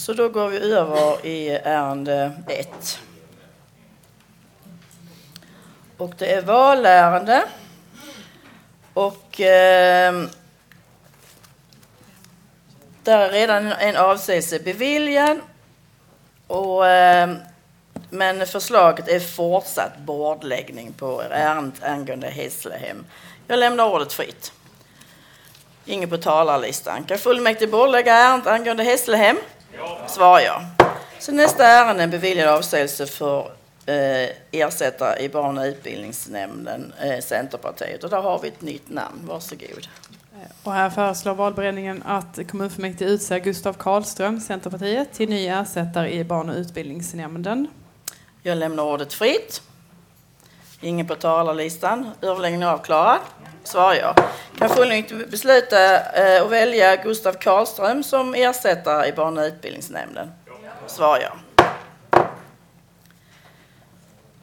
Så då går vi över i ärende 1. Och det är valärende. Och där är redan en avsägelse beviljad. Men förslaget är fortsatt bordläggning på ärendet angående Hässlehem. Jag lämnar ordet fritt. Ingen på talarlistan. Kan fullmäktige bordlägga ärendet angående Hässlehem? Ja. Svarar jag. Så nästa ärende är beviljad avsägelse för ersättare i barn- och utbildningsnämnden, Centerpartiet. Och där har vi ett nytt namn. Varsågod. Och här föreslår valberedningen att kommunfullmäktige utser Gustav Karlström, Centerpartiet, till ny ersättare i barn- och utbildningsnämnden. Jag lämnar ordet fritt. Ingen på talarlistan. Överläggningen avklarad. Svarar jag. Kan fullmäktige besluta att välja Gustav Karlström som ersättare i barn- och utbildningsnämnden? Svarar jag.